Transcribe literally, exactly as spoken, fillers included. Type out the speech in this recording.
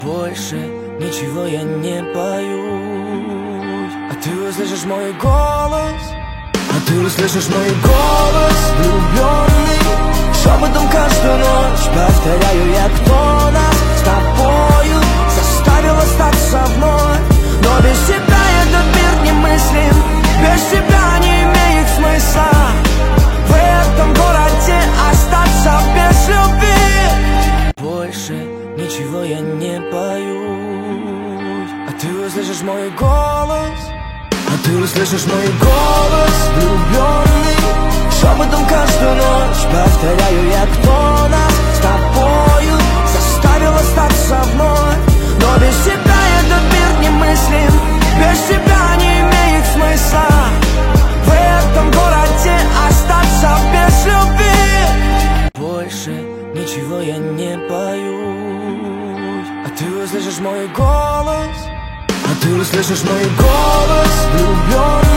Больше ничего я не боюсь. А ты услышишь мой голос, а ты услышишь мой голос влюбленный. Шепотом каждую ночь повторяю я, кто нас с тобою заставил остаться вновь. Но без тебя этот мир немыслим, без тебя не имеет смысла в этом городе остаться без любви. Больше ничего я не боюсь. А ты услышишь мой голос, а ты услышишь мой голос влюбленный. Шепотом каждую ночь повторяю я, кто нас с тобою заставил остаться вновь. Но без тебя этот мир немыслим, без тебя не имеет смысла в этом городе остаться без любви. Больше ничего я не боюсь. А ты услышишь мой голос, а ты услышишь мой голос влюбленный.